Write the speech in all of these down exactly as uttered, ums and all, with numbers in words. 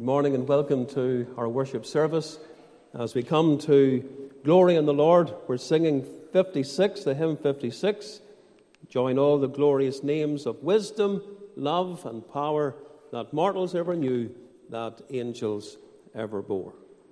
morning and welcome to our worship service. As we come to Glory in the Lord, we're singing fifty-six, the hymn fifty-six. Join all the glorious names of wisdom, love and power that mortals ever knew, that angels ever bore.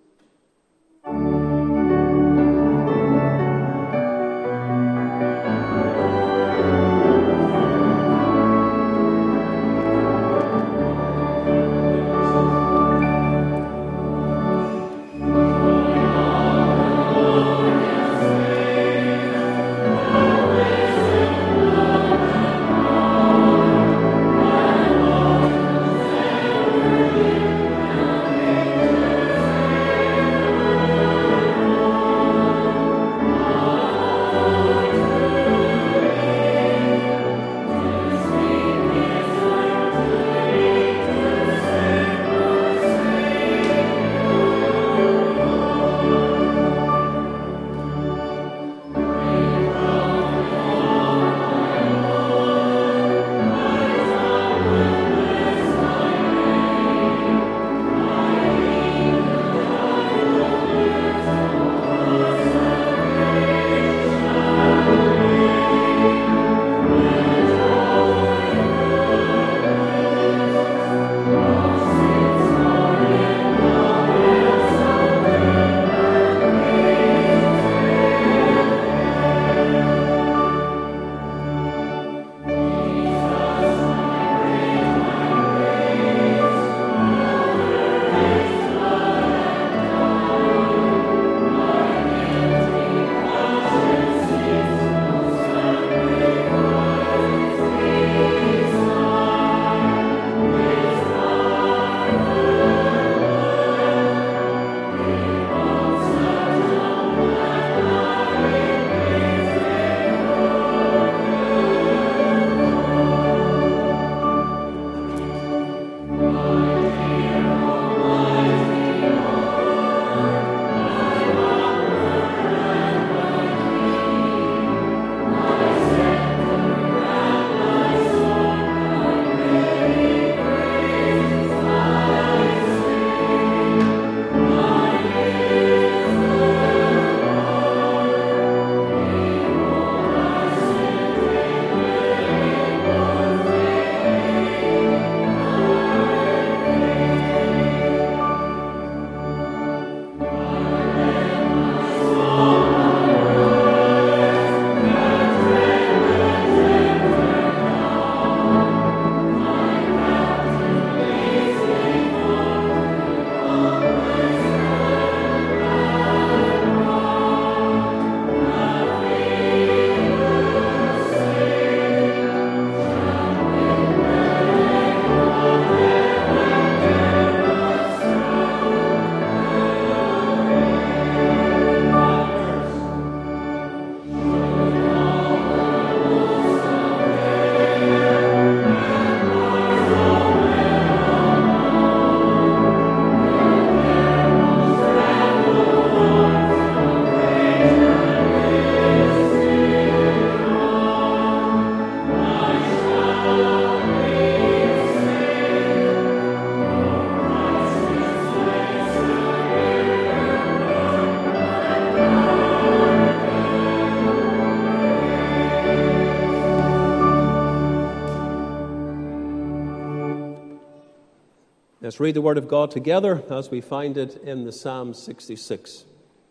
Let's read the Word of God together as we find it in the Psalm sixty-six.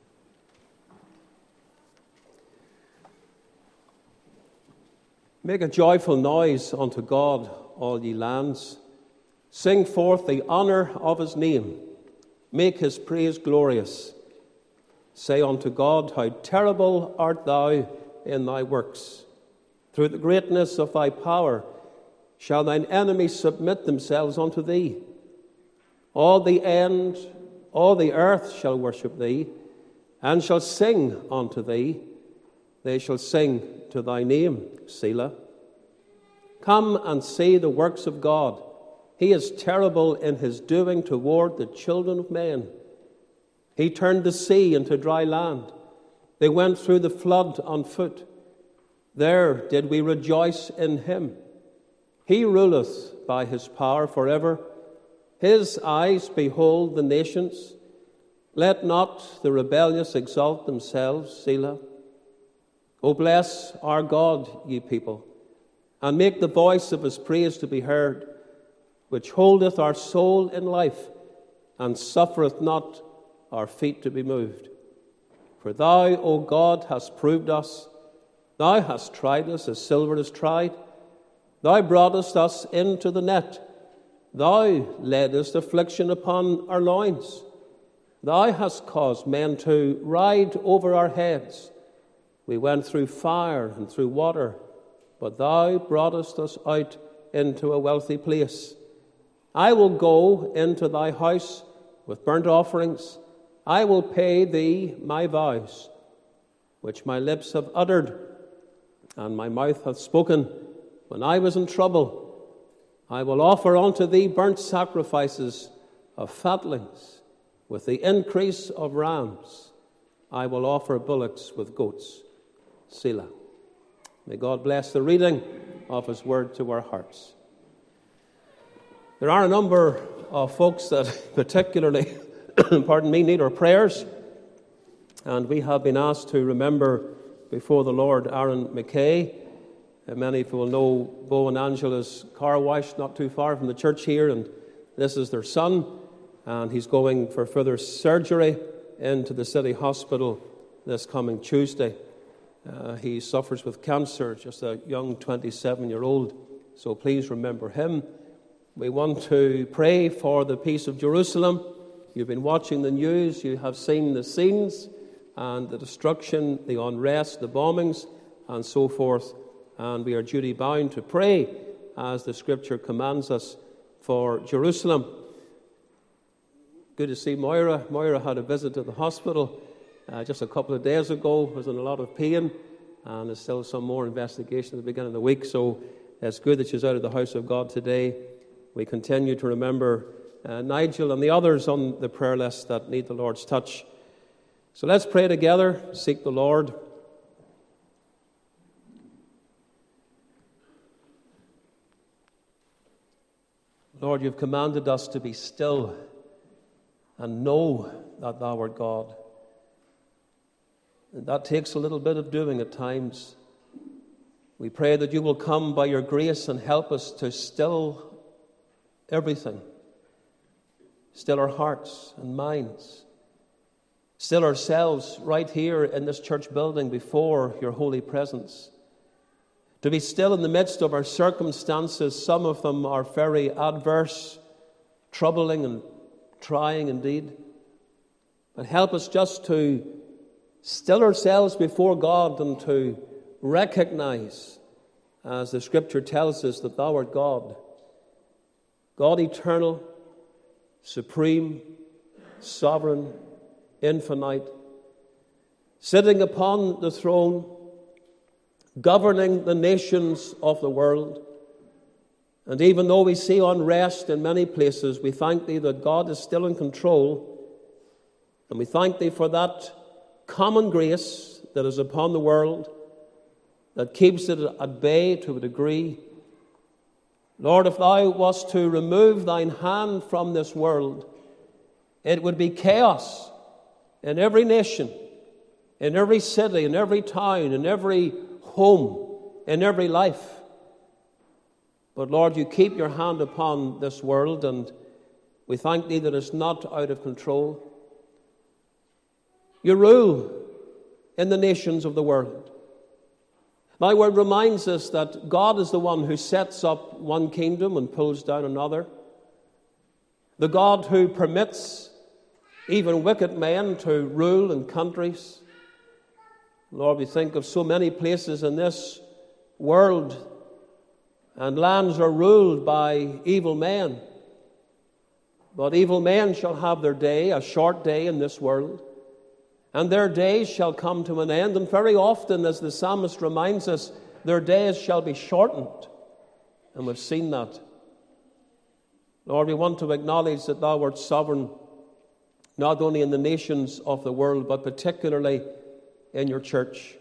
Make a joyful noise unto God, all ye lands. Sing forth the honour of his name. Make his praise glorious. Say unto God, how terrible art thou in thy works. Through the greatness of thy power shall thine enemies submit themselves unto thee. All the end, all the earth shall worship thee, and shall sing unto thee. They shall sing to thy name, Selah. Come and see the works of God. He is terrible in his doing toward the children of men. He turned the sea into dry land. They went through the flood on foot. There did we rejoice in him. He ruleth by his power forever. His eyes behold the nations. Let not the rebellious exalt themselves, Selah. O bless our God, ye people, and make the voice of his praise to be heard, which holdeth our soul in life, and suffereth not our feet to be moved. For thou, O God, hast proved us. Thou hast tried us as silver is tried. Thou broughtest us into the net. Thou laidest affliction upon our loins. Thou hast caused men to ride over our heads. We went through fire and through water, but thou broughtest us out into a wealthy place. I will go into thy house with burnt offerings. I will pay thee my vows, which my lips have uttered, and my mouth hath spoken when I was in trouble. I will offer unto thee burnt sacrifices of fatlings, with the increase of rams. I will offer bullocks with goats. Selah. May God bless the reading of his word to our hearts. There are a number of folks that particularly, pardon me, need our prayers. And we have been asked to remember before the Lord Aaron McKay. Uh, many of you will know Bo and Angela's car wash not too far from the church here, and this is their son, and he's going for further surgery into the city hospital this coming Tuesday. Uh, he suffers with cancer, just a young twenty-seven-year-old, so please remember him. We want to pray for the peace of Jerusalem. You've been watching the news, you have seen the scenes and the destruction, the unrest, the bombings, and so forth. And we are duty bound to pray as the Scripture commands us for Jerusalem. Good to see Moira. Moira had a visit to the hospital uh, just a couple of days ago, was in a lot of pain, and there's still some more investigation at the beginning of the week. So it's good that she's out of the house of God today. We continue to remember uh, Nigel and the others on the prayer list that need the Lord's touch. So let's pray together, seek the Lord. Lord, you've commanded us to be still and know that thou art God. And that takes a little bit of doing at times. We pray that you will come by your grace and help us to still everything. Still our hearts and minds. Still ourselves right here in this church building before your holy presence. To be still in the midst of our circumstances. Some of them are very adverse, troubling and trying indeed. But help us just to still ourselves before God and to recognize, as the Scripture tells us, that thou art God. God eternal, supreme, sovereign, infinite, sitting upon the throne, governing the nations of the world. And even though we see unrest in many places, we thank thee that God is still in control. And we thank thee for that common grace that is upon the world, that keeps it at bay to a degree. Lord, if thou wast to remove thine hand from this world, it would be chaos in every nation, in every city, in every town, in every home, in every life. But Lord, you keep your hand upon this world, and we thank thee that it's not out of control. You rule in the nations of the world. Thy word reminds us that God is the one who sets up one kingdom and pulls down another. The God who permits even wicked men to rule in countries. Lord, we think of so many places in this world, and lands are ruled by evil men. But evil men shall have their day, a short day in this world, and their days shall come to an end. And very often, as the psalmist reminds us, their days shall be shortened. And we've seen that. Lord, we want to acknowledge that thou art sovereign, not only in the nations of the world, but particularly in your church.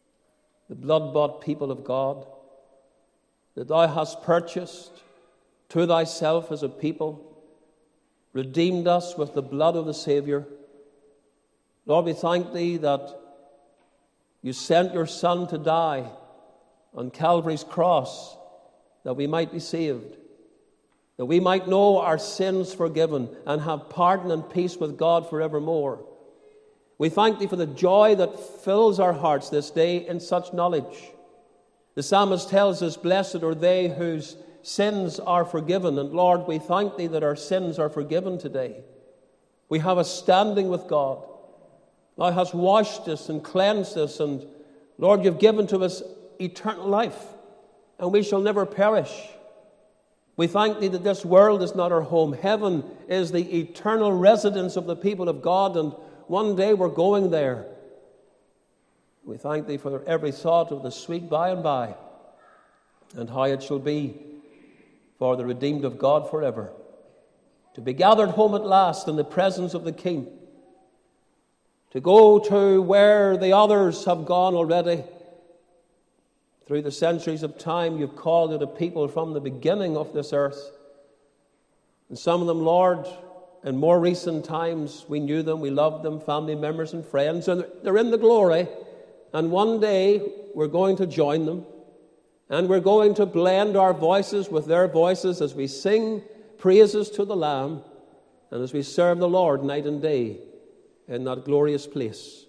The blood-bought people of God that thou hast purchased to thyself as a people, redeemed us with the blood of the Saviour. Lord, we thank thee that you sent your Son to die on Calvary's cross that we might be saved, that we might know our sins forgiven and have pardon and peace with God forevermore. We thank thee for the joy that fills our hearts this day in such knowledge. The psalmist tells us, blessed are they whose sins are forgiven. And Lord, we thank thee that our sins are forgiven today. We have a standing with God. Thou hast washed us and cleansed us, and Lord, you've given to us eternal life, and we shall never perish. We thank thee that this world is not our home. Heaven is the eternal residence of the people of God, and one day we're going there. We thank thee for every thought of the sweet by and by, and how it shall be for the redeemed of God forever, to be gathered home at last in the presence of the King, to go to where the others have gone already. Through the centuries of time, you've called it a people from the beginning of this earth. And some of them, Lord, in more recent times, we knew them, we loved them, family members and friends, and they're in the glory. And one day, we're going to join them, and we're going to blend our voices with their voices as we sing praises to the Lamb, and as we serve the Lord night and day in that glorious place.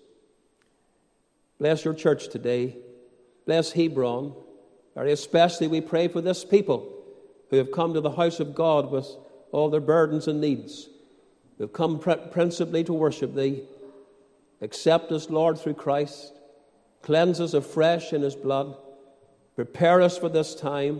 Bless your church today. Bless Hebron. Very especially we pray for this people who have come to the house of God with all their burdens and needs. Who have come principally to worship thee. Accept us, Lord, through Christ. Cleanse us afresh in his blood. Prepare us for this time.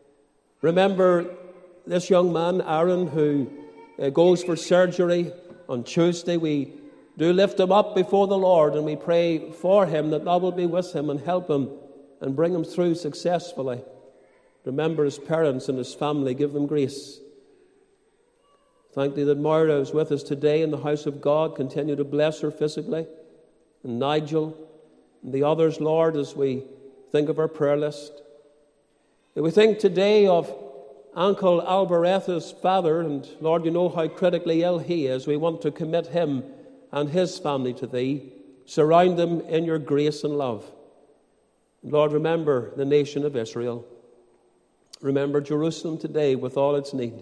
Remember this young man, Aaron, who uh, goes for surgery on Tuesday. We do lift him up before the Lord, and we pray for him that thou will be with him and help him and bring him through successfully. Remember his parents and his family. Give them grace. Thank thee that Moira is with us today in the house of God. Continue to bless her physically. And Nigel and the others, Lord, as we think of our prayer list. If we think today of Uncle Alberetta's father, and Lord, you know how critically ill he is. We want to commit him and his family to thee. Surround them in your grace and love. Lord, remember the nation of Israel. Remember Jerusalem today with all its need.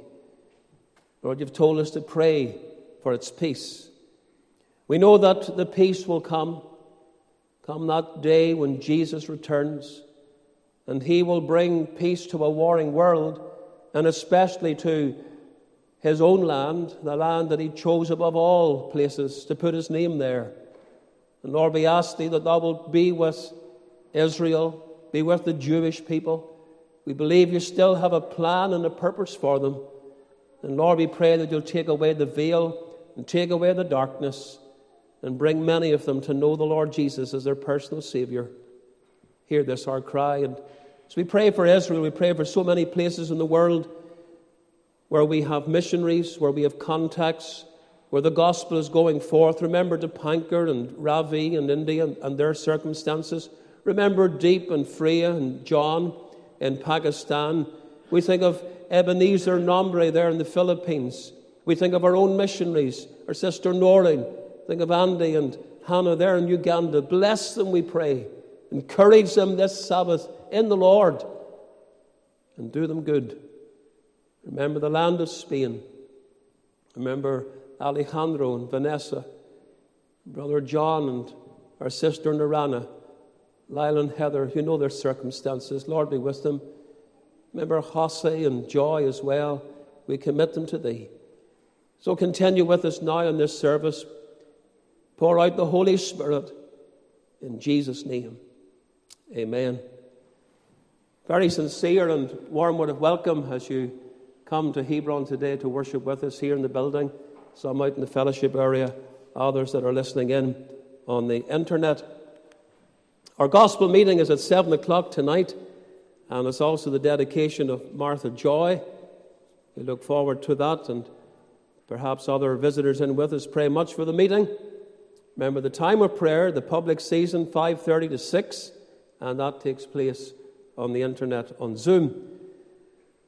Lord, you've told us to pray for its peace. We know that the peace will come, come that day when Jesus returns, and he will bring peace to a warring world, and especially to his own land, the land that he chose above all places to put his name there. And Lord, we ask thee that thou wilt be with Israel, be with the Jewish people. We believe you still have a plan and a purpose for them. And Lord, we pray that you'll take away the veil and take away the darkness and bring many of them to know the Lord Jesus as their personal Savior. Hear this, our cry. And as we pray for Israel, we pray for so many places in the world where we have missionaries, where we have contacts, where the gospel is going forth. Remember Dipankar and Ravi and India and, and their circumstances. Remember Deep and Freya and John in Pakistan. We think of Ebenezer Nombre there in the Philippines. We think of our own missionaries, our sister Noreen. Think of Andy and Hannah there in Uganda. Bless them, we pray. Encourage them this Sabbath in the Lord and do them good. Remember the land of Spain. Remember Alejandro and Vanessa, Brother John and our sister Narana, Lyle and Heather. You know their circumstances. Lord, be with them. Remember Jose and Joy as well. We commit them to thee. So continue with us now in this service. Pour out the Holy Spirit in Jesus' name. Amen. Very sincere and warm word of welcome as you come to Hebron today to worship with us here in the building. Some out in the fellowship area, others that are listening in on the internet. Our gospel meeting is at seven o'clock tonight, and it's also the dedication of Martha Joy. We look forward to that, and perhaps other visitors in with us. Pray much for the meeting. Remember the time of prayer, the public season, five thirty to six, and that takes place on the internet on Zoom.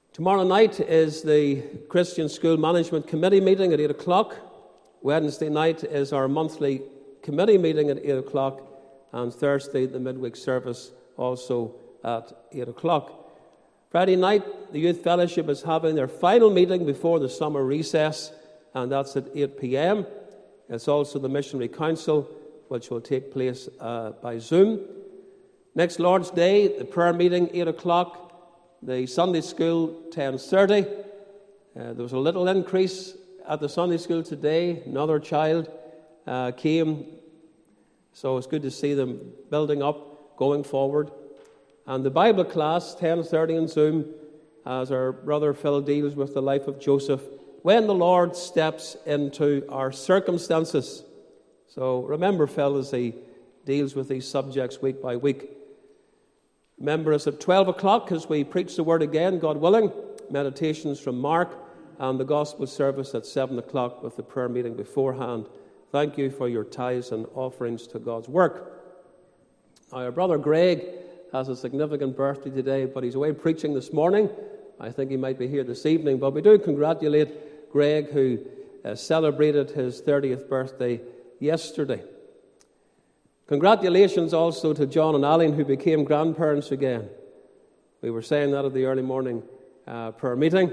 Tomorrow night is the Christian School Management Committee meeting at eight o'clock. Wednesday night is our monthly committee meeting at eight o'clock. And Thursday, the midweek service also at eight o'clock. Friday night, the Youth Fellowship is having their final meeting before the summer recess, and that's at eight p.m. It's also the Missionary Council, which will take place uh, by Zoom. Next Lord's Day, the prayer meeting, eight o'clock. The Sunday school, ten thirty. Uh, there was a little increase at the Sunday school today. Another child uh, came, so it's good to see them building up, going forward. And the Bible class, ten thirty on Zoom, as our brother Phil deals with the life of Joseph, when the Lord steps into our circumstances. So remember Phil as he deals with these subjects week by week. Remember us at twelve o'clock as we preach the word again, God willing, meditations from Mark, and the gospel service at seven o'clock with the prayer meeting beforehand. Thank you for your tithes and offerings to God's work. Now, our brother Greg has a significant birthday today, but he's away preaching this morning. I think he might be here this evening, but we do congratulate Greg, who uh, celebrated his thirtieth birthday yesterday. Congratulations also to John and Aline, who became grandparents again. We were saying that at the early morning uh, prayer meeting.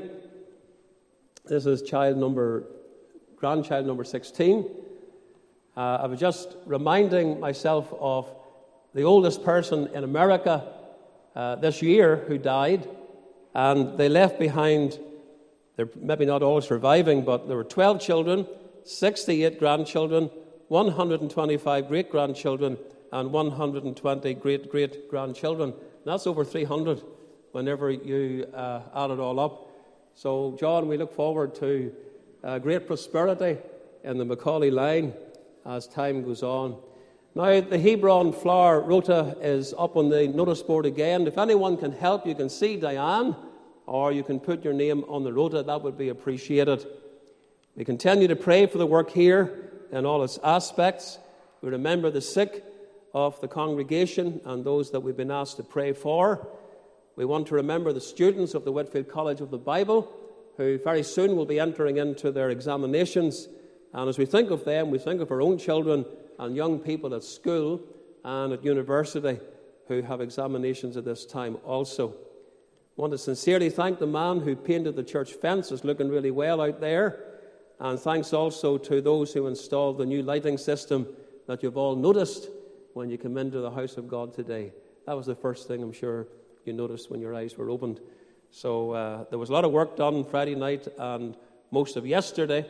This is child number, grandchild number sixteen. Uh, I was just reminding myself of the oldest person in America uh, this year who died, and they left behind, they're maybe not all surviving, but there were twelve children, sixty-eight grandchildren, one hundred twenty-five great-grandchildren, and one hundred twenty great-great-grandchildren. That's over three hundred whenever you uh, add it all up. So, John, we look forward to uh, great prosperity in the Macaulay line as time goes on. Now, the Hebron Flower Rota is up on the notice board again. If anyone can help, you can see Diane, or you can put your name on the rota. That would be appreciated. We continue to pray for the work here in all its aspects. We remember the sick of the congregation and those that we've been asked to pray for. We want to remember the students of the Whitfield College of the Bible, who very soon will be entering into their examinations. And as we think of them, we think of our own children and young people at school and at university who have examinations at this time also. I want to sincerely thank the man who painted the church fence. It's looking really well out there. And thanks also to those who installed the new lighting system that you've all noticed when you come into the house of God today. That was the first thing I'm sure you noticed when your eyes were opened. So uh, there was a lot of work done Friday night and most of yesterday.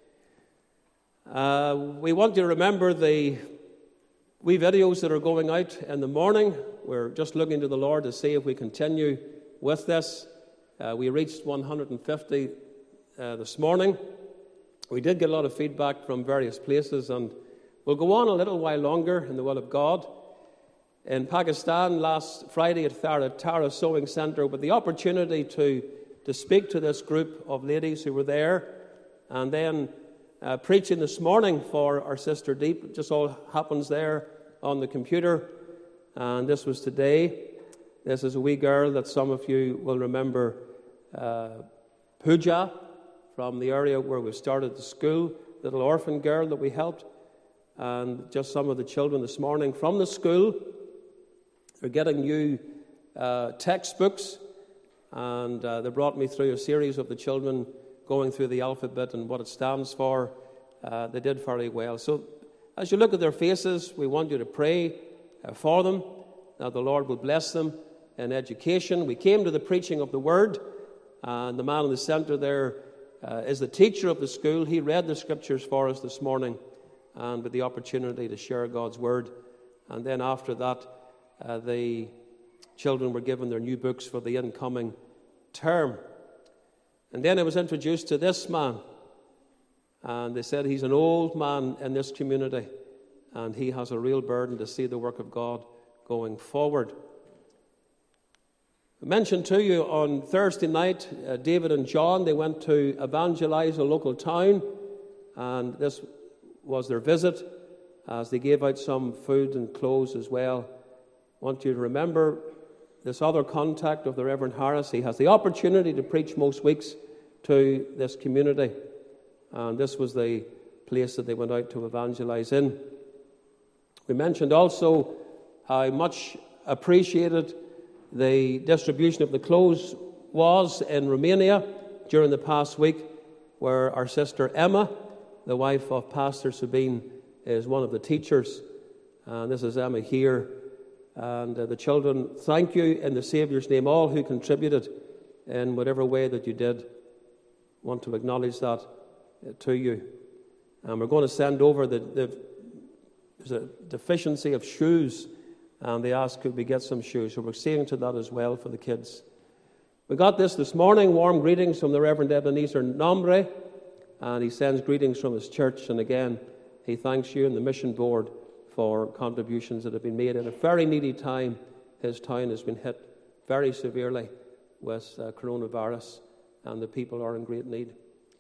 Uh, we want you to remember the wee videos that are going out in the morning. We're just looking to the Lord to see if we continue with this. Uh, we reached one hundred fifty uh, this morning. We did get a lot of feedback from various places, and we'll go on a little while longer in the will of God. In Pakistan last Friday at Tara, Tara Sewing Centre, with the opportunity to, to speak to this group of ladies who were there, and then Uh, preaching this morning for our sister Deep. It just all happens there on the computer. And this was today. This is a wee girl that some of you will remember, uh, Pooja, from the area where we started the school, little orphan girl that we helped. And just some of the children this morning from the school are getting new uh, textbooks. And uh, they brought me through a series of the children going through the alphabet and what it stands for. Uh, they did very well. So as you look at their faces, we want you to pray uh, for them, that the Lord will bless them in education. We came to the preaching of the Word, and the man in the centre there uh, is the teacher of the school. He read the Scriptures for us this morning, and with the opportunity to share God's Word. And then after that, uh, the children were given their new books for the incoming term. And then I was introduced to this man, and they said he's an old man in this community, and he has a real burden to see the work of God going forward. I mentioned to you on Thursday night, uh, David and John, they went to evangelize a local town, and this was their visit, as they gave out some food and clothes as well. I want you to remember this other contact of the Reverend Harris, he has the opportunity to preach most weeks to this community. And this was the place that they went out to evangelize in. We mentioned also how much appreciated the distribution of the clothes was in Romania during the past week, where our sister Emma, the wife of Pastor Sabine, is one of the teachers. And this is Emma here. And uh, the children, thank you in the Saviour's name, all who contributed in whatever way that you did. Want to acknowledge that uh, to you. And we're going to send over the, the there's a deficiency of shoes, and they asked could we get some shoes. So we're seeing to that as well for the kids. We got this this morning, warm greetings from the Reverend Ebenezer Nombre, and he sends greetings from his church. And again, he thanks you and the mission board for contributions that have been made in a very needy time. His town has been hit very severely with uh, coronavirus, and the people are in great need.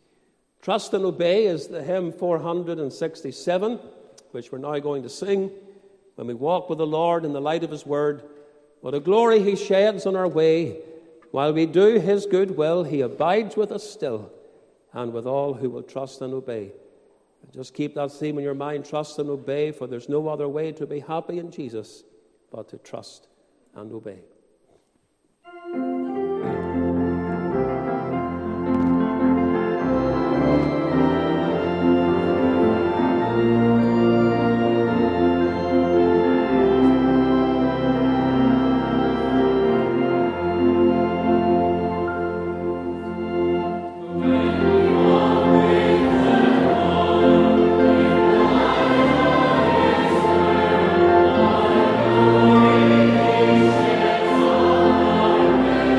Trust and Obey is the hymn four hundred sixty-seven, which we're now going to sing. When we walk with the Lord in the light of his word, what a glory he sheds on our way. While we do his good will, he abides with us still, and with all who will trust and obey. Just keep that theme in your mind, trust and obey, for there's no other way to be happy in Jesus but to trust and obey. Thank you.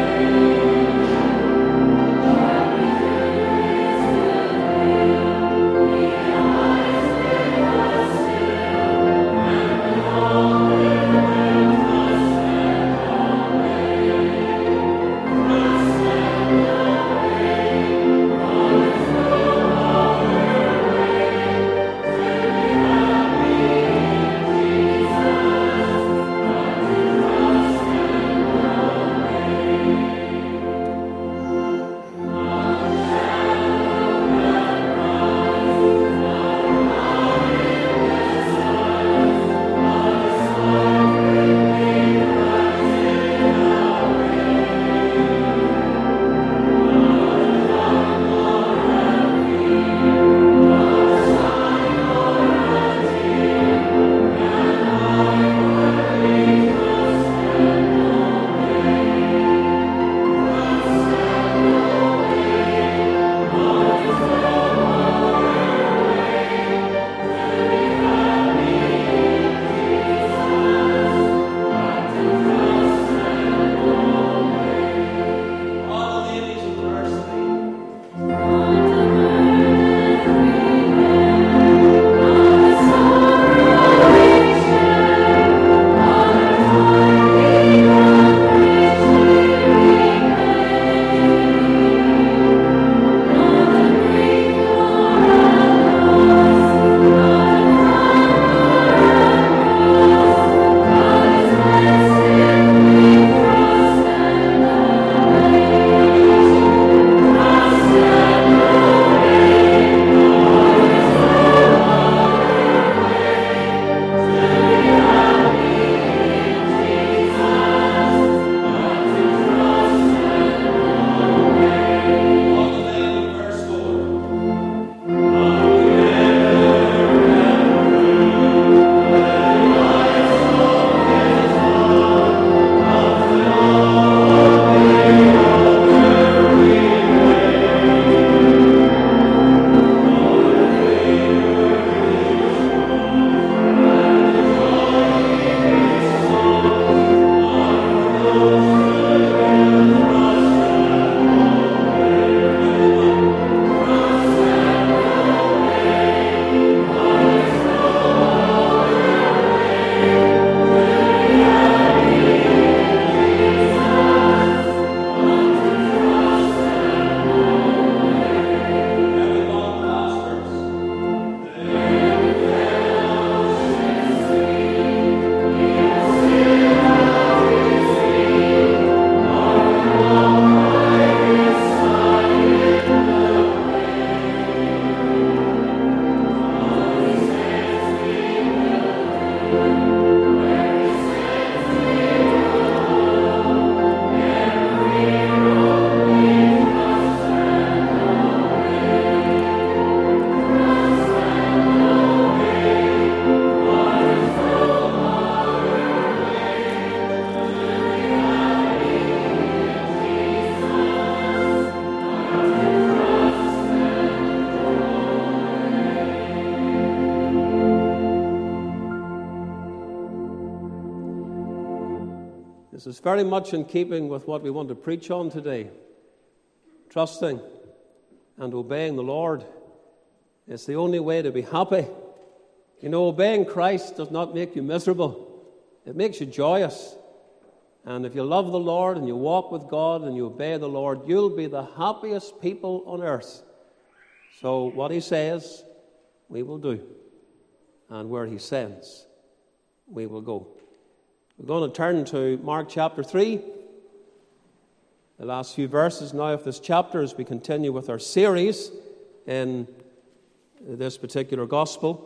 is very much in keeping with what we want to preach on today. Trusting and obeying the Lord is the only way to be happy. You know, obeying Christ does not make you miserable. It makes you joyous. And if you love the Lord and you walk with God and you obey the Lord, you'll be the happiest people on earth. So what he says, we will do. And where he sends, we will go. We're going to turn to Mark chapter three. The last few verses now of this chapter as we continue with our series in this particular gospel.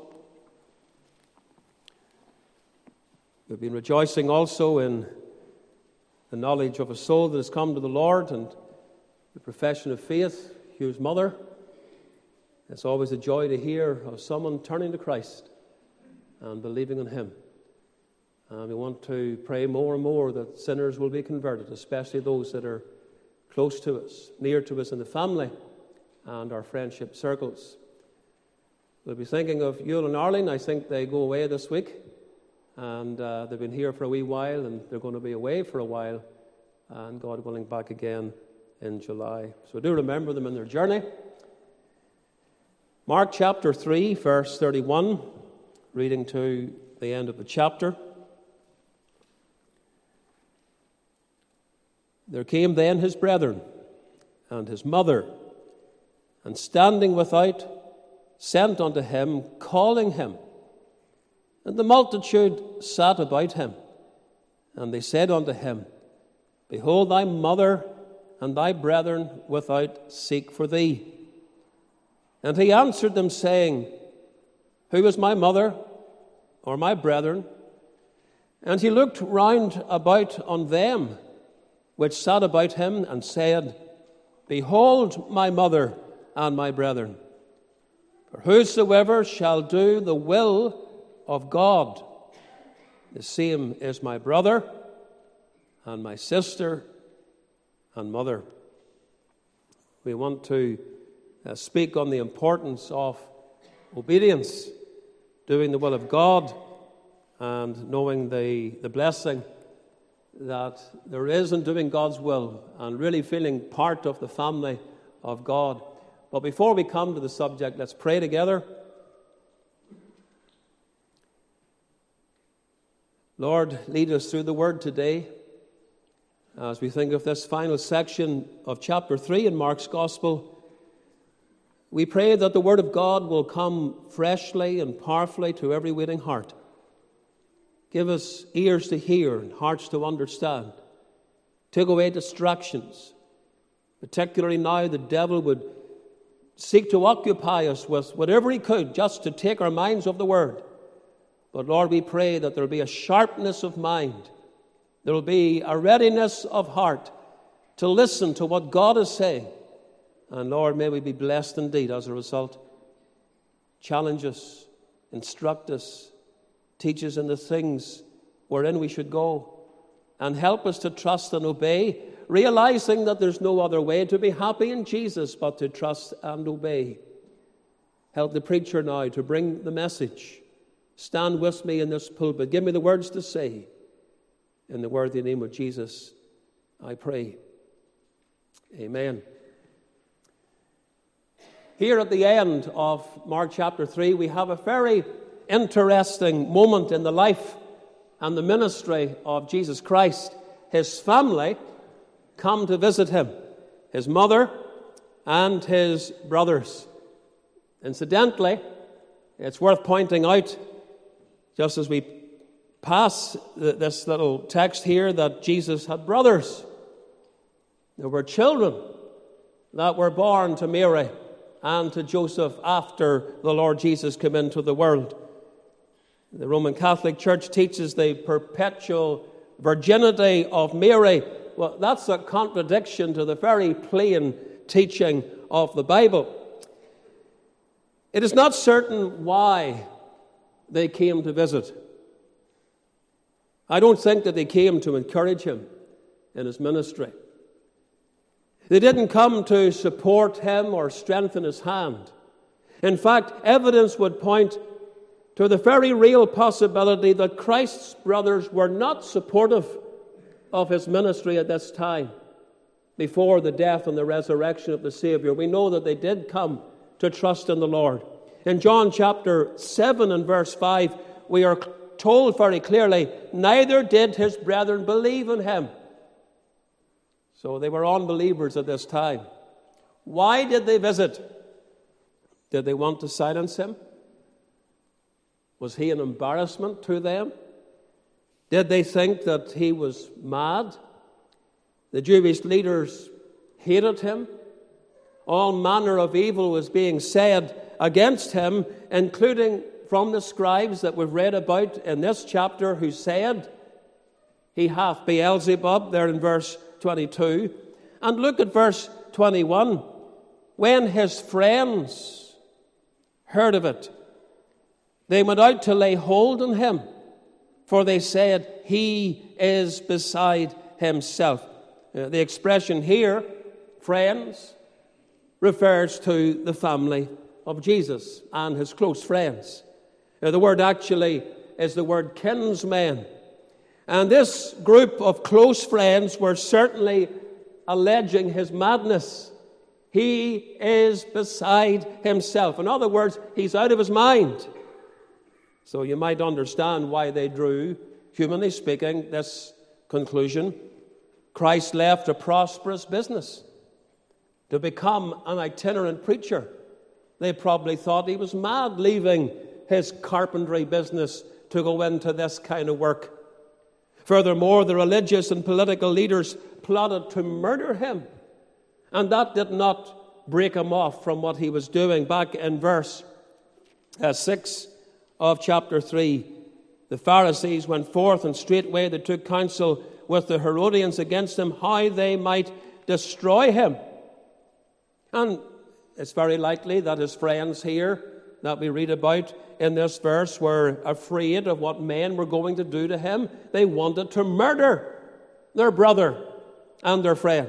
We've been rejoicing also in the knowledge of a soul that has come to the Lord and the profession of faith, Hugh's mother. It's always a joy to hear of someone turning to Christ and believing in him. And we want to pray more and more that sinners will be converted, especially those that are close to us, near to us in the family and our friendship circles. We'll be thinking of Yule and Arlene. I think they go away this week. And uh, they've been here for a wee while, and they're going to be away for a while, and God willing, back again in July. So do remember them in their journey. Mark chapter three, verse thirty-one, reading to the end of the chapter. There came then his brethren and his mother, and standing without, sent unto him, calling him. And the multitude sat about him, and they said unto him, Behold, thy mother and thy brethren without seek for thee. And he answered them, saying, Who is my mother or my brethren? And he looked round about on them which sat about him, and said, Behold my mother and my brethren. For whosoever shall do the will of God, the same is my brother and my sister and mother. We want to uh, speak on the importance of obedience, doing the will of God, and knowing the, the blessing that there is in doing God's will and really feeling part of the family of God. But before we come to the subject, let's pray together. Lord, lead us through the word today as we think of this final section of chapter three in Mark's Gospel. We pray that the word of God will come freshly and powerfully to every waiting heart. Give us ears to hear and hearts to understand. Take away distractions. Particularly now the devil would seek to occupy us with whatever he could just to take our minds off the word. But Lord, we pray that there will be a sharpness of mind. There will be a readiness of heart to listen to what God is saying. And Lord, may we be blessed indeed as a result. Challenge us, instruct us, teach us in the things wherein we should go, and help us to trust and obey, realizing that there's no other way to be happy in Jesus but to trust and obey. Help the preacher now to bring the message. Stand with me in this pulpit. Give me the words to say. In the worthy name of Jesus, I pray. Amen. Here at the end of Mark chapter three, we have a very interesting moment in the life and the ministry of Jesus Christ. His family come to visit him, his mother and his brothers. Incidentally, it's worth pointing out, just as we pass this little text here, that Jesus had brothers. There were children that were born to Mary and to Joseph after the Lord Jesus came into the world. The Roman Catholic Church teaches the perpetual virginity of Mary. Well, that's a contradiction to the very plain teaching of the Bible. It is not certain why they came to visit. I don't think that they came to encourage him in his ministry. They didn't come to support him or strengthen his hand. In fact, evidence would point to the very real possibility that Christ's brothers were not supportive of his ministry at this time, before the death and the resurrection of the Savior. We know that they did come to trust in the Lord. In John chapter seven and verse five, we are told very clearly, neither did his brethren believe in him. So they were unbelievers at this time. Why did they visit? Did they want to silence him? Was he an embarrassment to them? Did they think that he was mad? The Jewish leaders hated him. All manner of evil was being said against him, including from the scribes that we've read about in this chapter, who said, he hath Beelzebub, there in verse twenty-two. And look at verse twenty-one. When his friends heard of it, they went out to lay hold on him, for they said, he is beside himself. Uh, the expression here, friends, refers to the family of Jesus and his close friends. Uh, the word actually is the word kinsmen. And this group of close friends were certainly alleging his madness. He is beside himself. In other words, he's out of his mind. So you might understand why they drew, humanly speaking, this conclusion. Christ left a prosperous business to become an itinerant preacher. They probably thought he was mad, leaving his carpentry business to go into this kind of work. Furthermore, the religious and political leaders plotted to murder him, and that did not break him off from what he was doing. Back in verse uh, six of chapter three, the Pharisees went forth, and straightway they took counsel with the Herodians against him, how they might destroy him. And it's very likely that his friends here that we read about in this verse were afraid of what men were going to do to him. They wanted to murder their brother and their friend.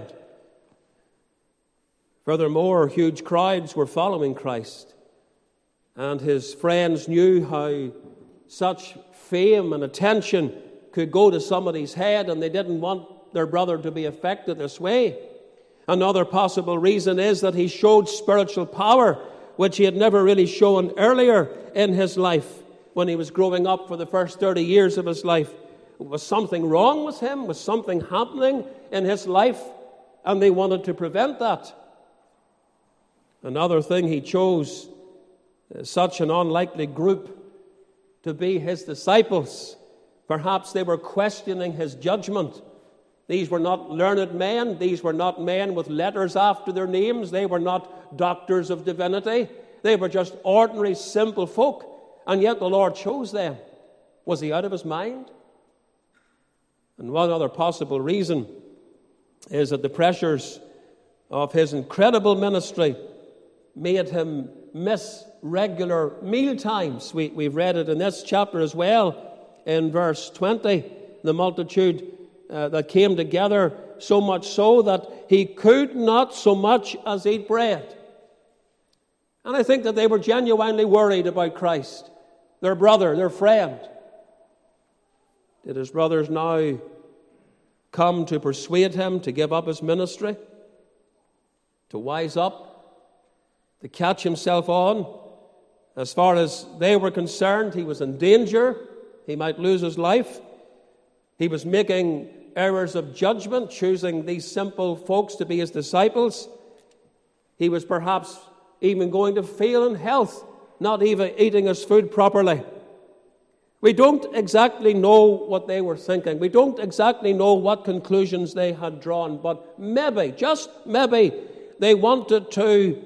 Furthermore, huge crowds were following Christ, and his friends knew how such fame and attention could go to somebody's head, and they didn't want their brother to be affected this way. Another possible reason is that he showed spiritual power, which he had never really shown earlier in his life when he was growing up for the first thirty years of his life. Was something wrong with him? Was something happening in his life? And they wanted to prevent that. Another thing, he chose such an unlikely group to be his disciples. Perhaps they were questioning his judgment. These were not learned men. These were not men with letters after their names. They were not doctors of divinity. They were just ordinary, simple folk. And yet the Lord chose them. Was he out of his mind? And one other possible reason is that the pressures of his incredible ministry made him miss regular meal times. We, we've read it in this chapter as well. In verse twenty, the multitude uh, that came together, so much so that he could not so much as eat bread. And I think that they were genuinely worried about Christ, their brother, their friend. Did his brothers now come to persuade him to give up his ministry, to wise up, to catch himself on? As far as they were concerned, he was in danger. He might lose his life. He was making errors of judgment, choosing these simple folks to be his disciples. He was perhaps even going to fail in health, not even eating his food properly. We don't exactly know what they were thinking. We don't exactly know what conclusions they had drawn, but maybe, just maybe, they wanted to,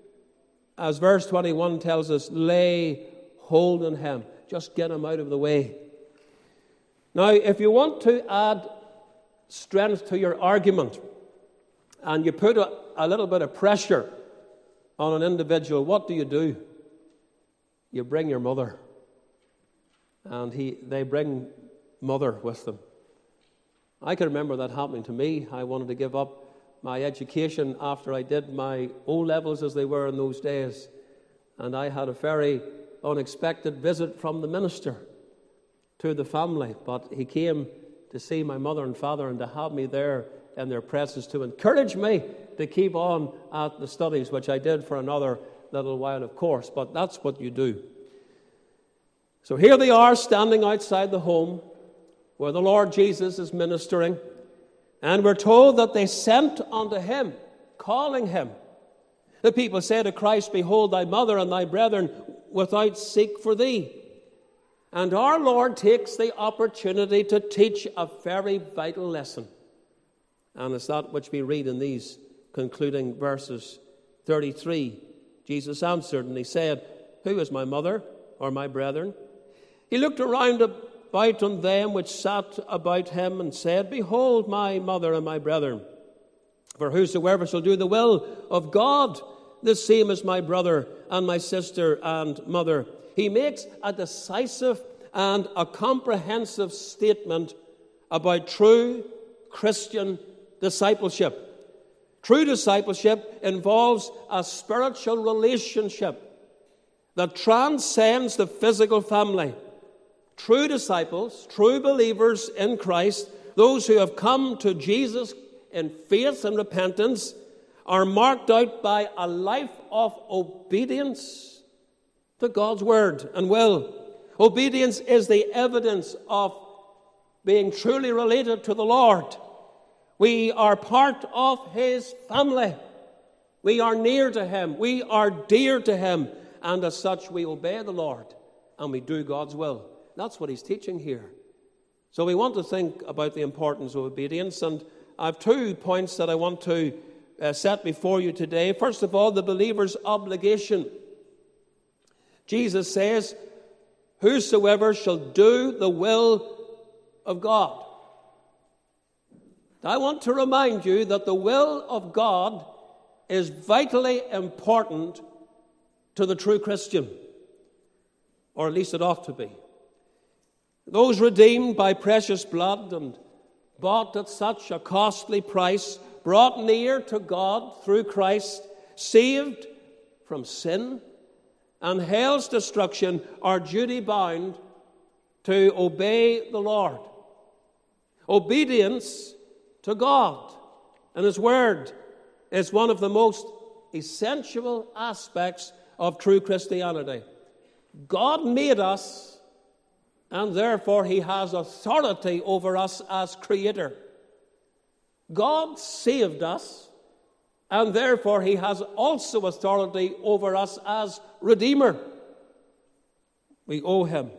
as verse twenty-one tells us, lay hold on him. Just get him out of the way. Now, if you want to add strength to your argument, and you put a, a little bit of pressure on an individual, what do you do? You bring your mother. And he, they bring mother with them. I can remember that happening to me. I wanted to give up my education after I did my O-levels, as they were in those days. And I had a very unexpected visit from the minister to the family. But he came to see my mother and father and to have me there in their presence to encourage me to keep on at the studies, which I did for another little while, of course, but that's what you do. So here they are standing outside the home where the Lord Jesus is ministering, and we're told that they sent unto him, calling him. The people say to Christ, behold thy mother and thy brethren without seek for thee. And our Lord takes the opportunity to teach a very vital lesson. And it's that which we read in these concluding verses. thirty-three, Jesus answered, and he said, who is my mother or my brethren? He looked around about on them which sat about him and said, behold my mother and my brethren. For whosoever shall do the will of God, the same is my brother and my sister and mother. He makes a decisive and a comprehensive statement about true Christian discipleship. True discipleship involves a spiritual relationship that transcends the physical family. True disciples, true believers in Christ, those who have come to Jesus in faith and repentance, are marked out by a life of obedience to God's word and will. Obedience is the evidence of being truly related to the Lord. We are part of his family. We are near to him. We are dear to him. And as such, we obey the Lord and we do God's will. That's what he's teaching here. So we want to think about the importance of obedience. And I have two points that I want to uh, set before you today. First of all, the believer's obligation. Jesus says, whosoever shall do the will of God. I want to remind you that the will of God is vitally important to the true Christian, or at least it ought to be. Those redeemed by precious blood and bought at such a costly price, brought near to God through Christ, saved from sin and hell's destruction, are duty-bound to obey the Lord. Obedience to God and his word is one of the most essential aspects of true Christianity. God made us, and therefore he has authority over us as creator. God saved us, and therefore he has also authority over us as Redeemer. We owe him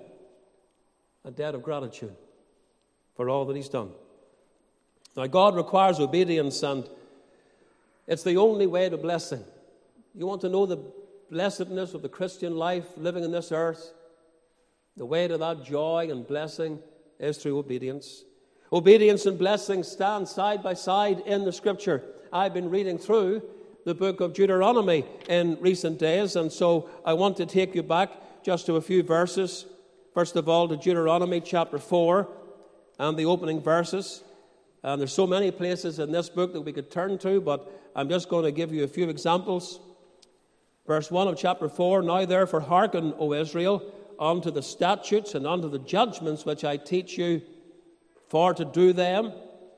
a debt of gratitude for all that he's done. Now, God requires obedience, and it's the only way to blessing. You want to know the blessedness of the Christian life living in this earth? The way to that joy and blessing is through obedience. Obedience and blessing stand side by side in the Scripture. I've been reading through the book of Deuteronomy in recent days, and so I want to take you back just to a few verses. First of all, to Deuteronomy chapter four and the opening verses. And there's so many places in this book that we could turn to, but I'm just going to give you a few examples. Verse one of chapter four, now therefore hearken, O Israel, unto the statutes and unto the judgments which I teach you, for to do them.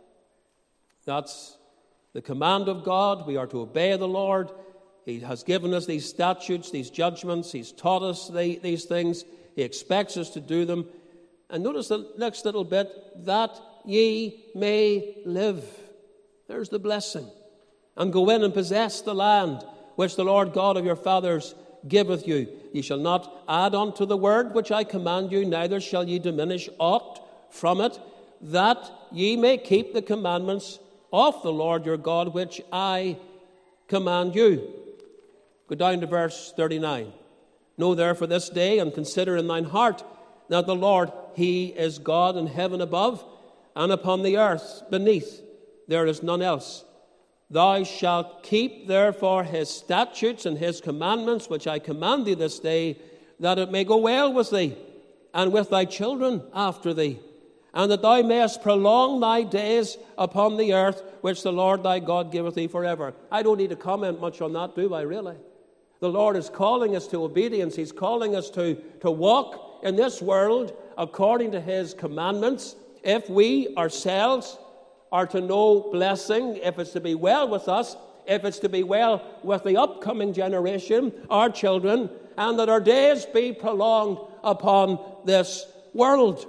That's the command of God. We are to obey the Lord. He has given us these statutes, these judgments. He's taught us the, these things. He expects us to do them. And notice the next little bit, that ye may live. There's the blessing. And go in and possess the land which the Lord God of your fathers giveth you. Ye shall not add unto the word which I command you, neither shall ye diminish aught from it, that ye may keep the commandments of the Lord your God, which I command you. Go down to verse thirty-nine. Know therefore this day, and consider in thine heart, that the Lord, he is God in heaven above, and upon the earth beneath there is none else. Thou shalt keep therefore his statutes and his commandments, which I command thee this day, that it may go well with thee, and with thy children after thee, and that thou mayest prolong thy days upon the earth, which the Lord thy God giveth thee forever. I don't need to comment much on that, do I, really? The Lord is calling us to obedience. He's calling us to, to walk in this world according to his commandments. If we ourselves are to know blessing, if it's to be well with us, if it's to be well with the upcoming generation, our children, and that our days be prolonged upon this world.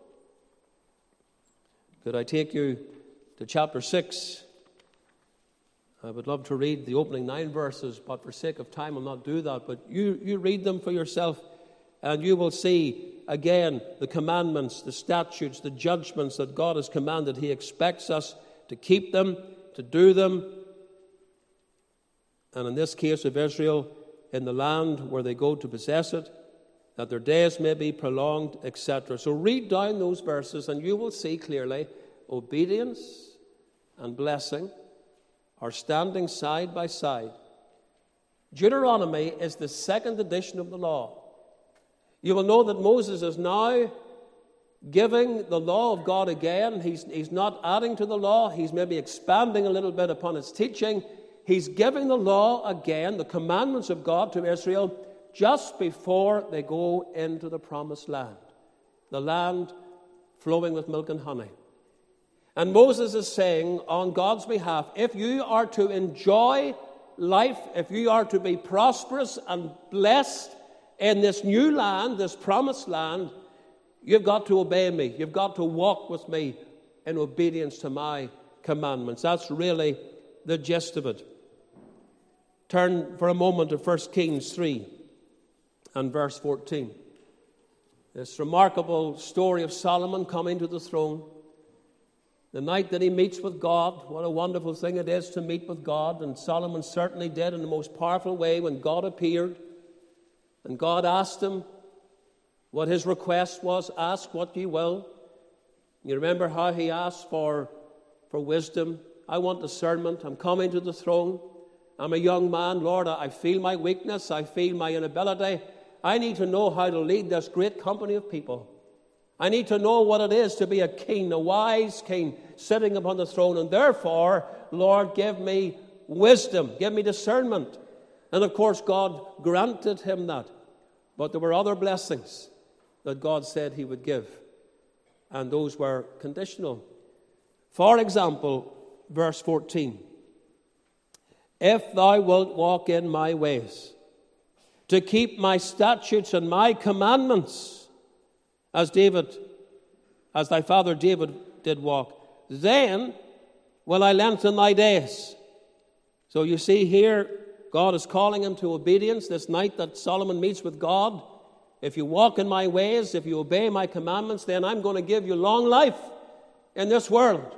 Could I take you to chapter six? I would love to read the opening nine verses, but for sake of time I'll not do that. But you, you read them for yourself, and you will see again the commandments, the statutes, the judgments that God has commanded. He expects us to keep them, to do them. And in this case of Israel, in the land where they go to possess it, that their days may be prolonged, et cetera. So read down those verses and you will see clearly obedience and blessing are standing side by side. Deuteronomy is the second edition of the law. You will know that Moses is now giving the law of God again. He's, he's not adding to the law. He's maybe expanding a little bit upon its teaching. He's giving the law again, the commandments of God to Israel, just before they go into the promised land, the land flowing with milk and honey. And Moses is saying on God's behalf, if you are to enjoy life, if you are to be prosperous and blessed in this new land, this promised land, you've got to obey me. You've got to walk with me in obedience to my commandments. That's really the gist of it. Turn for a moment to First Kings three and verse fourteen. This remarkable story of Solomon coming to the throne. The night that he meets with God, what a wonderful thing it is to meet with God. And Solomon certainly did in the most powerful way when God appeared. And God asked him what his request was. Ask what ye will. You remember how he asked for, for wisdom. I want discernment. I'm coming to the throne. I'm a young man. Lord, I feel my weakness. I feel my inability. I need to know how to lead this great company of people. I need to know what it is to be a king, a wise king, sitting upon the throne. And therefore, Lord, give me wisdom, give me discernment. And of course, God granted him that. But there were other blessings that God said he would give. And those were conditional. For example, verse fourteen. If thou wilt walk in my ways, to keep my statutes and my commandments, as David, as thy father David did walk, then will I lengthen thy days. So you see here, God is calling him to obedience this night that Solomon meets with God. If you walk in my ways, if you obey my commandments, then I'm going to give you long life in this world.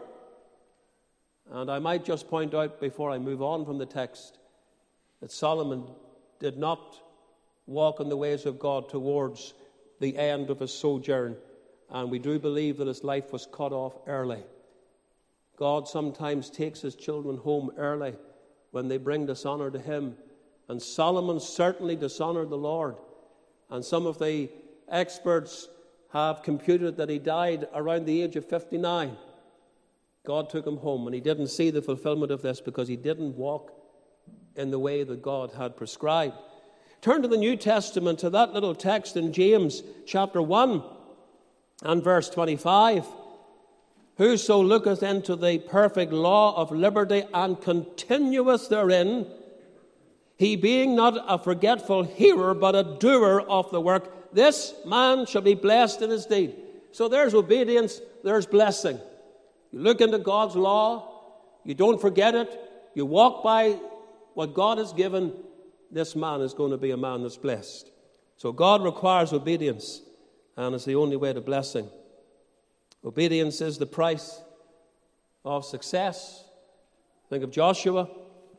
And I might just point out before I move on from the text that Solomon did not walk in the ways of God towards the end of his sojourn, and we do believe that his life was cut off early. God sometimes takes his children home early when they bring dishonor to him, and Solomon certainly dishonored the Lord. And some of the experts have computed that he died around the age of fifty-nine. God took him home, and he didn't see the fulfillment of this because he didn't walk in the way that God had prescribed. Turn to the New Testament, to that little text in James chapter one and verse twenty-five. Whoso looketh into the perfect law of liberty and continueth therein, he being not a forgetful hearer, but a doer of the work, this man shall be blessed in his deed. So there's obedience, there's blessing. You look into God's law, you don't forget it, you walk by what God has given, this man is going to be a man that's blessed. So God requires obedience, and it's the only way to blessing. Obedience is the price of success. Think of Joshua.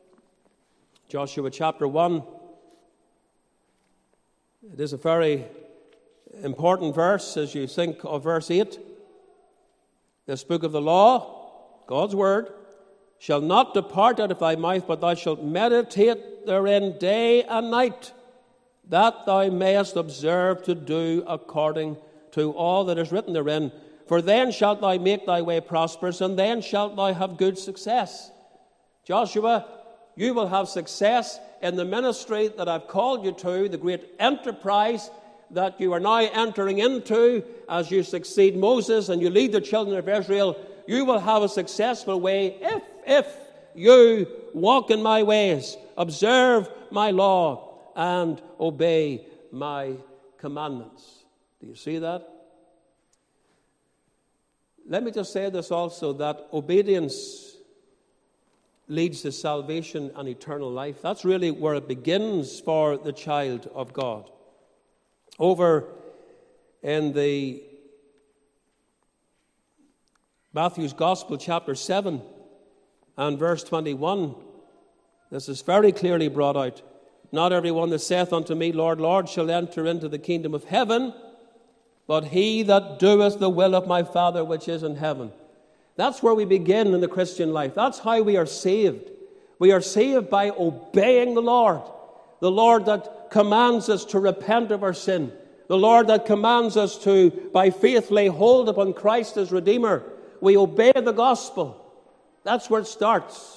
Joshua chapter one. It is a very important verse as you think of verse eight. This book of the law, God's word, shall not depart out of thy mouth, but thou shalt meditate therein day and night, that thou mayest observe to do according to all that is written therein. For then shalt thou make thy way prosperous, and then shalt thou have good success. Joshua, you will have success in the ministry that I've called you to, the great enterprise that you are now entering into as you succeed Moses and you lead the children of Israel, you will have a successful way if, if you walk in my ways, observe my law, and obey my commandments. Do you see that? Let me just say this also, that obedience leads to salvation and eternal life. That's really where it begins for the child of God. Over in the Matthew's Gospel, chapter seven and verse twenty-one, this is very clearly brought out. Not everyone that saith unto me, Lord, Lord, shall enter into the kingdom of heaven, but he that doeth the will of my Father which is in heaven. That's where we begin in the Christian life. That's how we are saved. We are saved by obeying the Lord. The Lord that commands us to repent of our sin. The Lord that commands us to, by faith, lay hold upon Christ as Redeemer. We obey the gospel. That's where it starts.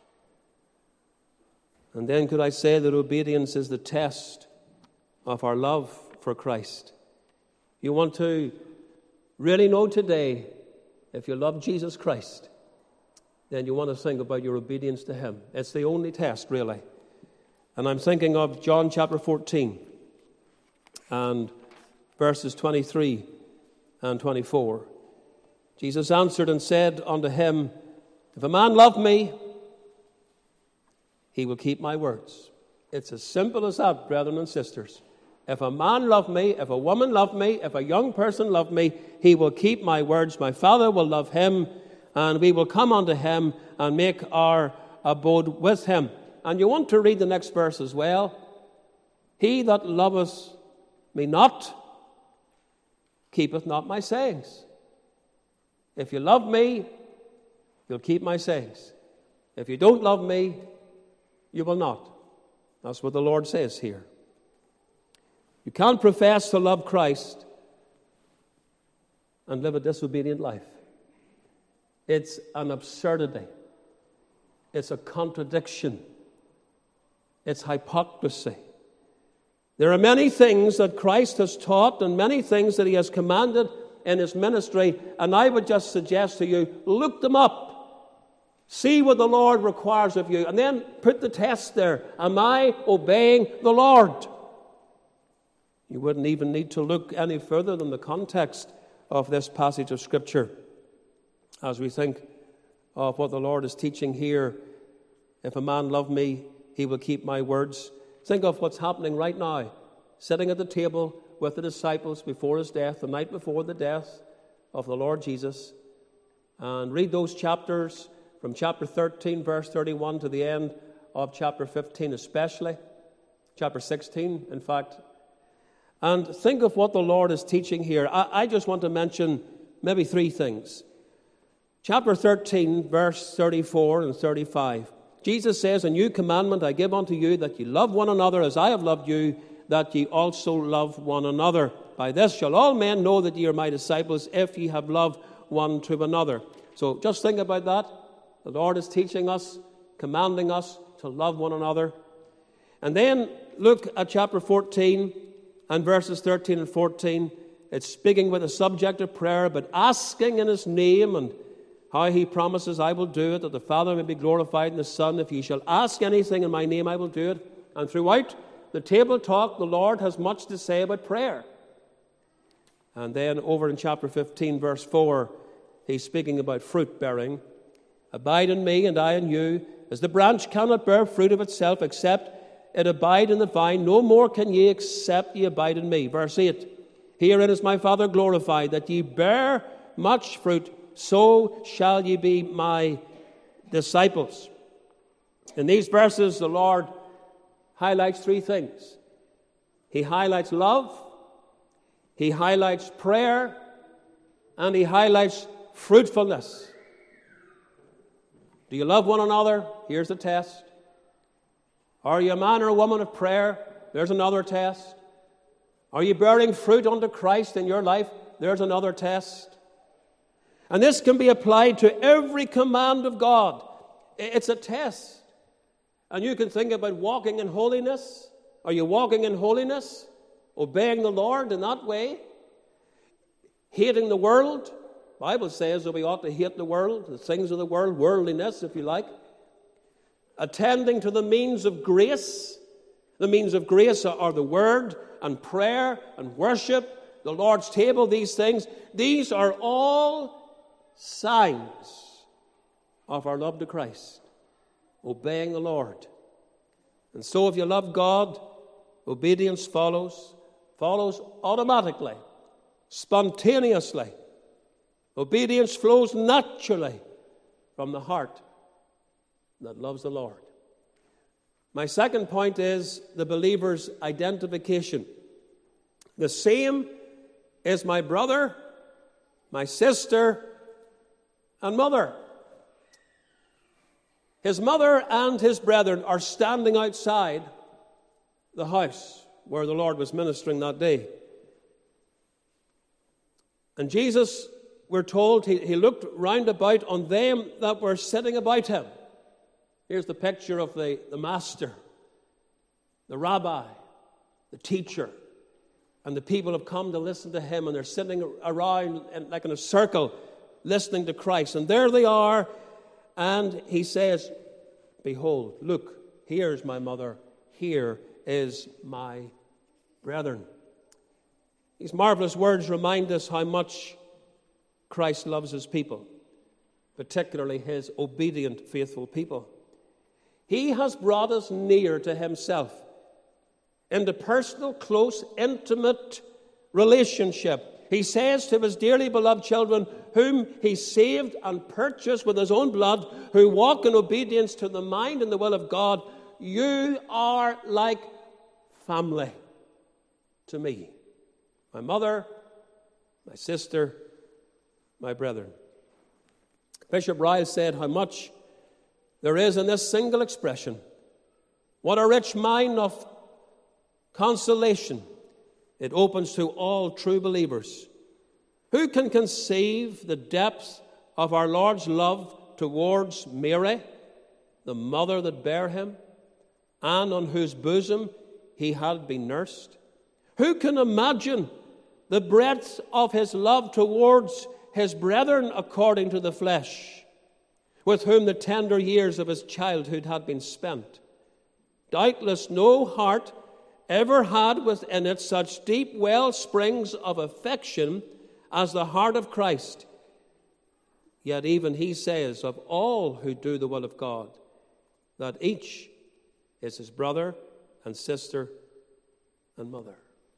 And then could I say that obedience is the test of our love for Christ. You want to really know today, if you love Jesus Christ, then you want to think about your obedience to him. It's the only test, really. And I'm thinking of John chapter fourteen and verses twenty-three and twenty-four. Jesus answered and said unto him, if a man love me, he will keep my words. It's as simple as that, brethren and sisters. If a man love me, if a woman love me, if a young person love me, he will keep my words. My Father will love him, and we will come unto him and make our abode with him. And you want to read the next verse as well. He that loveth me not keepeth not my sayings. If you love me, you'll keep my sayings. If you don't love me, you will not. That's what the Lord says here. You can't profess to love Christ and live a disobedient life. It's an absurdity. It's a contradiction. It's hypocrisy. There are many things that Christ has taught and many things that he has commanded in his ministry, and I would just suggest to you, look them up. See what the Lord requires of you, and then put the test there. Am I obeying the Lord? You wouldn't even need to look any further than the context of this passage of Scripture as we think of what the Lord is teaching here. If a man love me, he will keep my words. Think of what's happening right now, sitting at the table with the disciples before his death, the night before the death of the Lord Jesus. And read those chapters from chapter thirteen, verse thirty-one, to the end of chapter fifteen especially. Chapter sixteen, in fact. And think of what the Lord is teaching here. I, I just want to mention maybe three things. Chapter thirteen, verse thirty-four and thirty-five. Jesus says, a new commandment I give unto you, that ye love one another as I have loved you, that ye also love one another. By this shall all men know that ye are my disciples, if ye have love one to another. So just think about that. The Lord is teaching us, commanding us to love one another. And then look at chapter fourteen and verses thirteen and fourteen. It's speaking with the subject of prayer, but asking in his name, and how he promises, I will do it, that the Father may be glorified in the Son. If ye shall ask anything in my name, I will do it. And throughout the table talk, the Lord has much to say about prayer. And then over in chapter fifteen, verse four, he's speaking about fruit bearing. Abide in me, and I in you. As the branch cannot bear fruit of itself, except it abide in the vine, no more can ye, except ye abide in me. Verse eight, herein is my Father glorified, that ye bear much fruit, so shall ye be my disciples. In these verses, the Lord highlights three things. He highlights love, he highlights prayer, and he highlights fruitfulness. Do you love one another? Here's the test. Are you a man or a woman of prayer? There's another test. Are you bearing fruit unto Christ in your life? There's another test. And this can be applied to every command of God. It's a test. And you can think about walking in holiness. Are you walking in holiness? obeying the Lord in that way, hating the world. The Bible says that we ought to hate the world, the things of the world, worldliness, if you like. Attending to the means of grace. The means of grace are the word and prayer and worship, the Lord's table, these things. These are all signs of our love to Christ, obeying the Lord. And so if you love God, obedience follows, follows automatically, spontaneously. Obedience flows naturally from the heart that loves the Lord. My second point is the believer's identification. The same is my brother, my sister, and mother. His mother and his brethren are standing outside the house where the Lord was ministering that day. And Jesus, we're told, he, he looked round about on them that were sitting about him. Here's the picture of the, the master, the rabbi, the teacher. And the people have come to listen to him, and they're sitting around in, like in a circle listening to Christ. And there they are, and he says, behold, look, here's my mother, here is my brethren. These marvelous words remind us how much Christ loves his people, particularly his obedient, faithful people. He has brought us near to himself into personal, close, intimate relationship. He says to his dearly beloved children, whom he saved and purchased with his own blood, who walk in obedience to the mind and the will of God, you are like family to me. My mother, my sister, my brethren. Bishop Ryle said how much there is in this single expression. What a rich mine of consolation it opens to all true believers. Who can conceive the depth of our Lord's love towards Mary, the mother that bare him, and on whose bosom he had been nursed? Who can imagine the breadth of his love towards his brethren according to the flesh, with whom the tender years of his childhood had been spent? Doubtless no heart ever had within it such deep well springs of affection as the heart of Christ. Yet even he says of all who do the will of God, that each is his brother and sister and mother.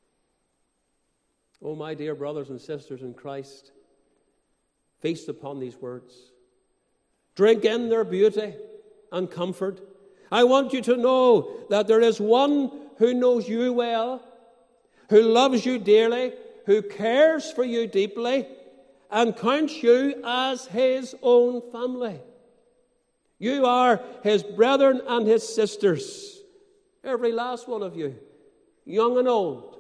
Oh, my dear brothers and sisters in Christ, feast upon these words. Drink in their beauty and comfort. I want you to know that there is one who knows you well, who loves you dearly, who cares for you deeply, and counts you as his own family. You are his brethren and his sisters, every last one of you, young and old,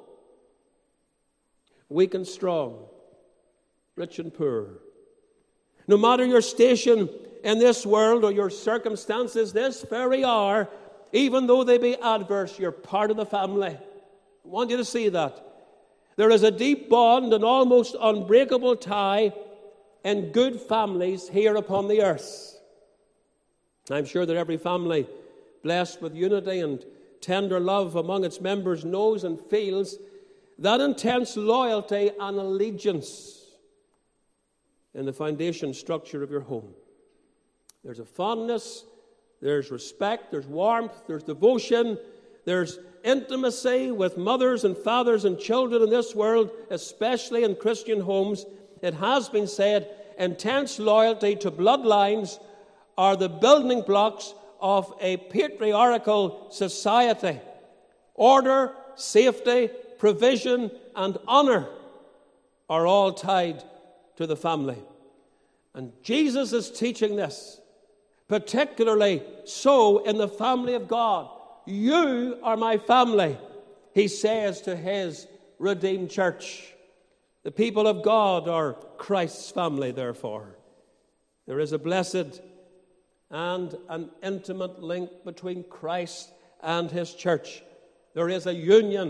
weak and strong, rich and poor. No matter your station in this world or your circumstances this very hour, even though they be adverse, you're part of the family. I want you to see that. There is a deep bond and almost unbreakable tie in good families here upon the earth. I'm sure that every family blessed with unity and tender love among its members knows and feels that intense loyalty and allegiance in the foundation structure of your home. There's a fondness, there's respect, there's warmth, there's devotion, there's intimacy with mothers and fathers and children in this world, especially in Christian homes. It has been said, intense loyalty to bloodlines are the building blocks of a patriarchal society. Order, safety, provision, and honor are all tied to the family. And Jesus is teaching this, particularly so in the family of God. You are my family, he says to his redeemed church. The people of God are Christ's family, therefore. There is a blessed and an intimate link between Christ and his church. There is a union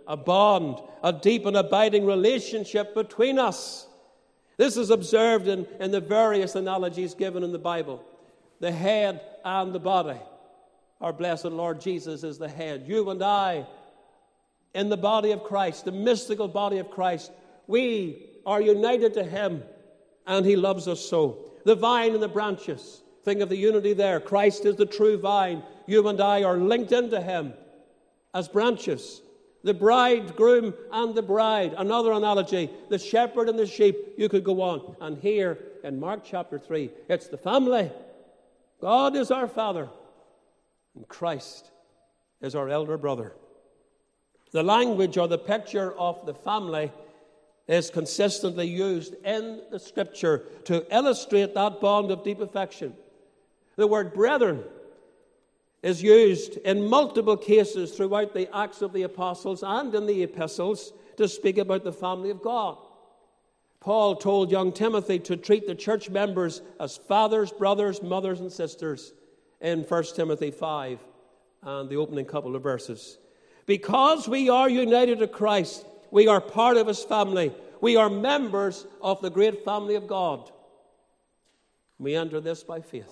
a bond, a deep and abiding relationship between us. This is observed in, in the various analogies given in the Bible. The head and the body. Our blessed Lord Jesus is the head. You and I, in the body of Christ, the mystical body of Christ, we are united to him, and he loves us so. The vine and the branches. Think of the unity there. Christ is the true vine. You and I are linked into him as branches. The bridegroom and the bride. Another analogy, the shepherd and the sheep. You could go on. And here in Mark chapter three, it's the family. God is our Father, and Christ is our elder brother. The language or the picture of the family is consistently used in the Scripture to illustrate that bond of deep affection. The word brethren is used in multiple cases throughout the Acts of the Apostles and in the epistles to speak about the family of God. Paul told young Timothy to treat the church members as fathers, brothers, mothers, and sisters in First Timothy five and the opening couple of verses. Because we are united to Christ, we are part of his family. We are members of the great family of God. We enter this by faith.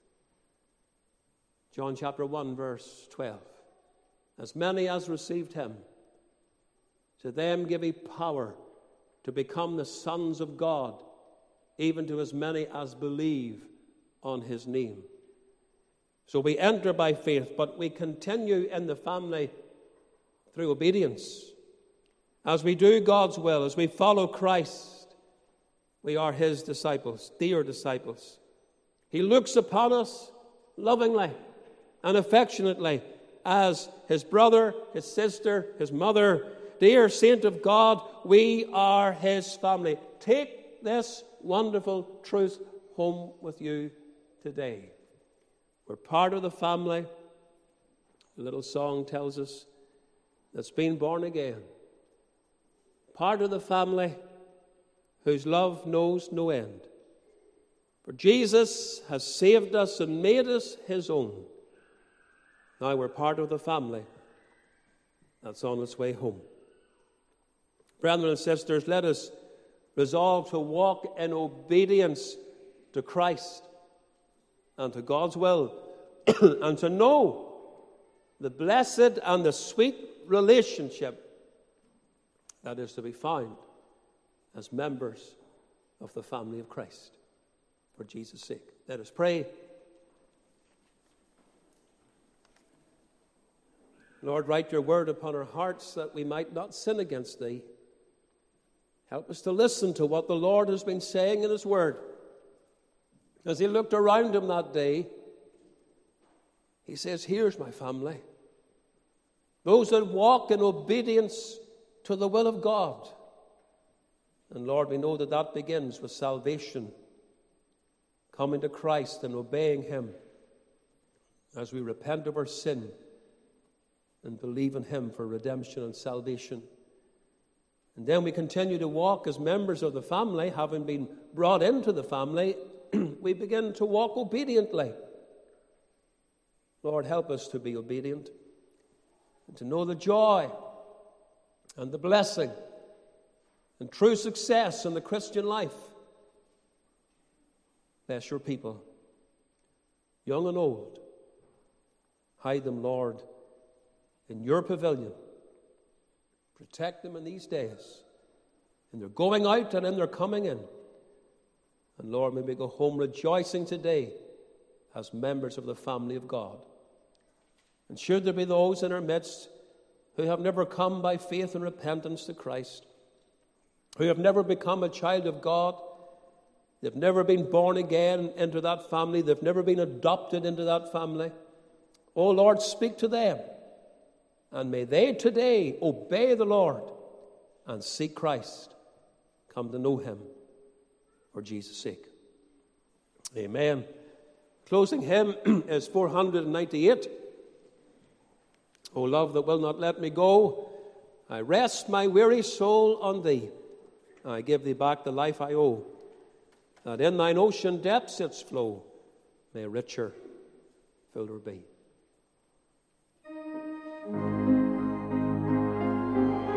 John chapter one, verse twelve. As many as received him, to them give he power to become the sons of God, even to as many as believe on his name. So we enter by faith, but we continue in the family through obedience. As we do God's will, as we follow Christ, we are his disciples, dear disciples. He looks upon us lovingly and affectionately as his brother, his sister, his mother. Dear saint of God, we are his family. Take this wonderful truth home with you today. We're part of the family. The little song tells us that's been born again. Part of the family whose love knows no end. For Jesus has saved us and made us his own. Now we're part of the family that's on its way home. Brethren and sisters, let us resolve to walk in obedience to Christ and to God's will and to know the blessed and the sweet relationship that is to be found as members of the family of Christ for Jesus' sake. Let us pray. Lord, write your word upon our hearts that we might not sin against thee. Help us to listen to what the Lord has been saying in his word. As he looked around him that day, he says, here's my family. Those that walk in obedience to the will of God. And Lord, we know that that begins with salvation, coming to Christ and obeying him as we repent of our sin and believe in him for redemption and salvation. And then we continue to walk as members of the family, having been brought into the family, we begin to walk obediently. Lord, help us to be obedient and to know the joy and the blessing and true success in the Christian life. Bless your people, young and old. Hide them, Lord, in your pavilion. Protect them in these days, in their going out and in their coming in. And Lord, may we go home rejoicing today as members of the family of God. And should there be those in our midst who have never come by faith and repentance to Christ, who have never become a child of God, they've never been born again into that family, they've never been adopted into that family, oh Lord, speak to them. And may they today obey the Lord and seek Christ, come to know him for Jesus' sake. Amen. Closing hymn is four hundred ninety-eight. O love that will not let me go, I rest my weary soul on thee. I give thee back the life I owe, that in thine ocean depths its flow may richer, fuller be.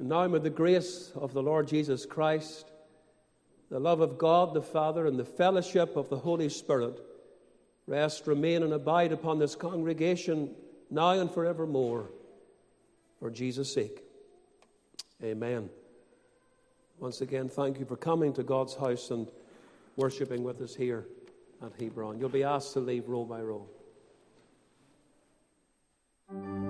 now may the grace of the Lord Jesus Christ, the love of God the Father, and the fellowship of the Holy Spirit rest, remain, and abide upon this congregation now and forevermore, for Jesus' sake. Amen. Once again, thank you for coming to God's house and worshipping with us here at Hebron. You'll be asked to leave row by row.